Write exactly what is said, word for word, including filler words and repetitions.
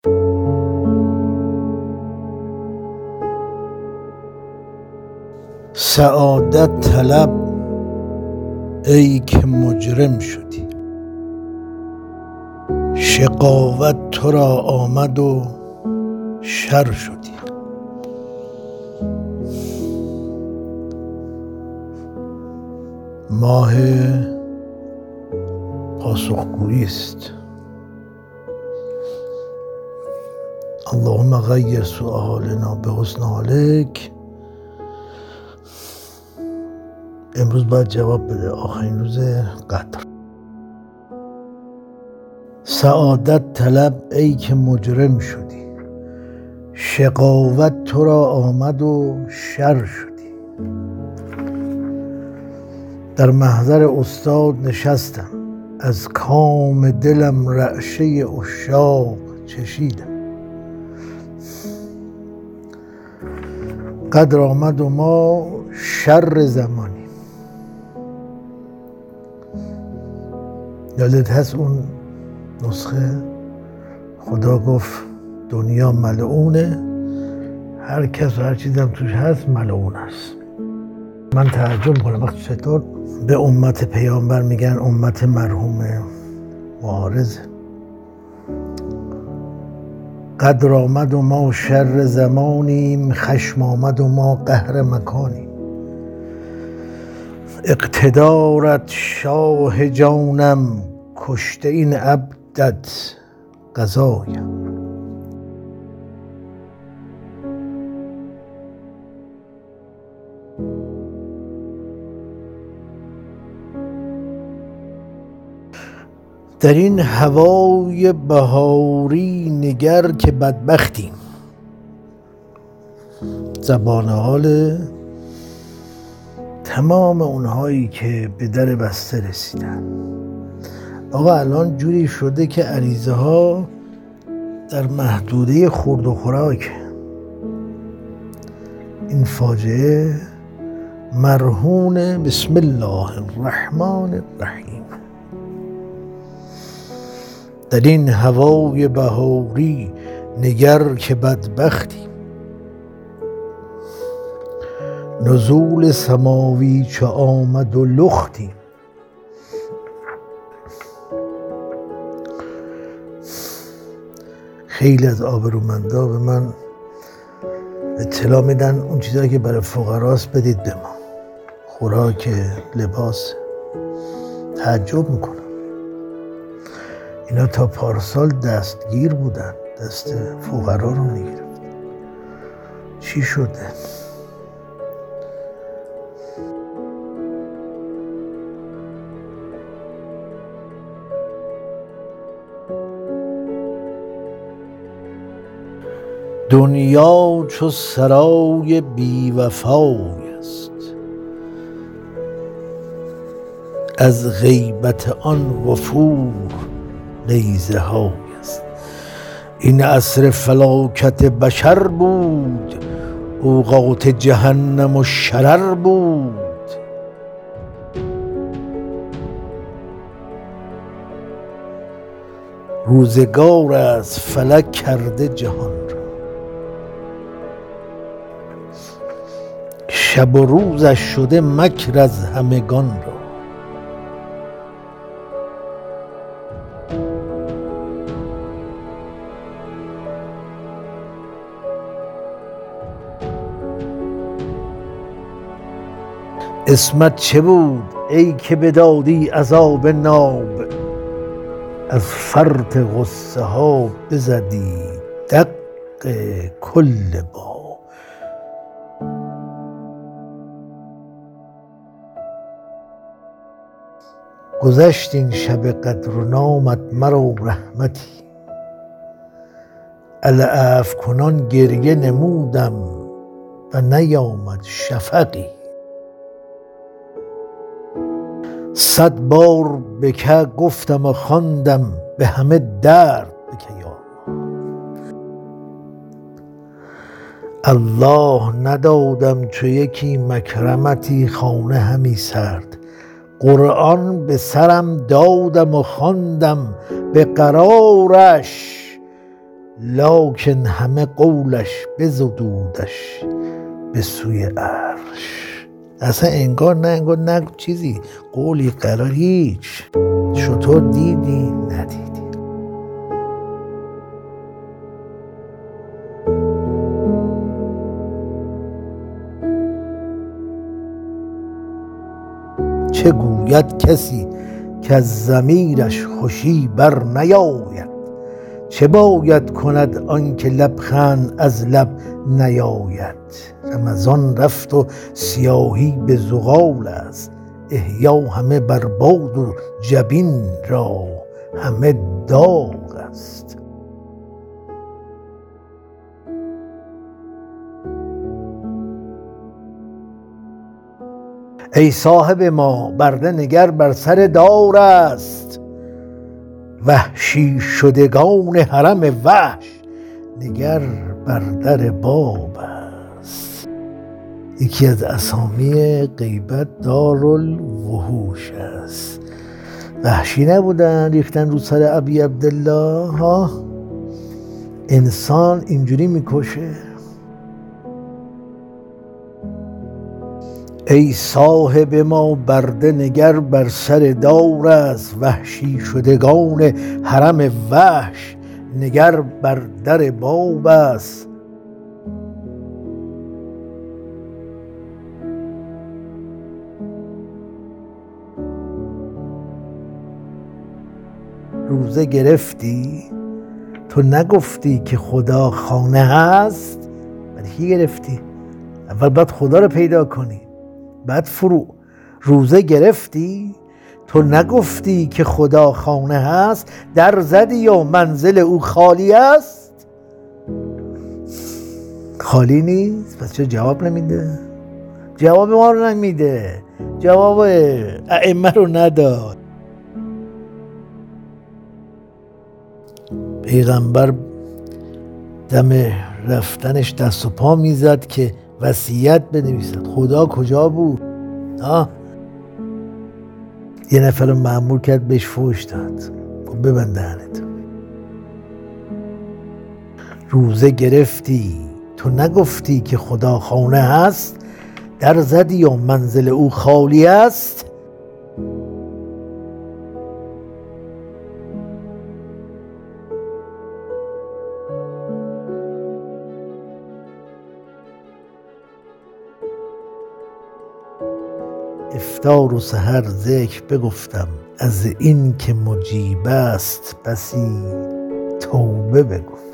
سعادت طلب ای که مجرم شدی، شقاوت تو را آمد و شر شدی. ماه پاسخگویی است. اللهم غیر سؤالنا به حسن حالک. امروز باید جواب بده، آخرین روز قدر. سعادت طلب ای که مجرم شدی، شقاوت تو را آمد و شر شدی. در محضر استاد نشستم، از کام دلم رعشه عشاق چشیدم. قدر آمد و ما شر زمانیم. یادت هست اون نسخه خدا گفت دنیا ملعونه، هر کس و هر چیزم توش هست ملعون است. من تعجب کنم وقتی چطور به امت پیامبر میگن امت مرحوم معارض. قدر آمد و ما شر زمانیم، خشم آمد و ما قهر مکانیم. اقتدارت شاه جانم، کشته این عبدت قضایم. در این هوای بهاری نگر که بدبختیم. زبان حال تمام اونهایی که به در بسته رسیدن. آقا الان جوری شده که عریضه ها در محدوده خورد و خوراک. این فاجعه مرهون بسم الله الرحمن الرحیم. در این هوای بهاری نگر که بدبختیم. نزول سماوی چه آمد و لختیم. خیلی از آبرومندا به من اطلاع میدن اون چیزایی که برای فقراست بدید به ما، خوراک، لباس. تعجب میکنم اینا تا پارسال دستگیر بودن، دست فقرا رو میگرفت. چی شده؟ دنیا چو سرای بی وفای است، از غیبت آن وفور نیزه های است. این عصر فلاکت بشر بود، اوقات جهنم و شرر بود. روزگار از فلک کرده جهان را، شب و روزش شده مکر از همگان را. اسمت چه بود ای که بدادی عذاب ناب، از فرط غصه ها بزدی دق کل با. گذشت این شب قدر و نامت مرا رحمتی، العفو کنان گریه نمودم و نیامد شفقی. صد بار به که گفتم و خواندم، به همه درد بکه یا الله. ندادم چو یکی مکرمتی، خانه همی سرد. قرآن به سرم دادم و خواندم، به قرارش لکن همه قولش بزدودش به سوی عرش. اصلا انگار نه انگار نه چیزی قولی قرار هیچ. شطور دیدی ندیدی. چه گوید کسی که از ضمیرش خوشی بر نیاید؟ چه باید کند آن که لبخند از لب نیاید؟ رمضان رفت و سیاهی به زغال است، احیا همه بر باد و جبین را همه داغ است. ای صاحب ما برده نگر بر سر دار است، وحشی شدگان حرم وحش نگر بر در باب است. یکی از اسامی غیبت دارالوحوش است. وحشی نبودن ریختن رو سر ابی عبدالله ها. انسان اینجوری میکشه. ای صاحب ما برده نگر بر سر دار است، وحشی شدگان حرم وحش نگر بر در باب است. روزه گرفتی؟ تو نگفتی که خدا خانه هست؟ ولی کی گرفتی؟ اول باید خدا رو پیدا کنی، بعد فرو. روزه گرفتی؟ تو نگفتی که خدا خانه هست؟ در زدی یا منزل او خالی است؟ خالی نیست؟ پس چه جواب نمیده؟ جواب ما رو نمیده، جواب ائمه رو نداد. پیغمبر دم رفتنش دست و پا میزد که وصیت بنویسد. خدا کجا بود؟ آه یه نفر رو مأمور کرد بهش فوش داد. خب ببند دهنت. روزه گرفتی؟ تو نگفتی که خدا خانه هست؟ در زدی یا منزل او خالی است؟ افطار و سحر ذکر بگفتم، از این که مجیب است بسی توبه بگفتم.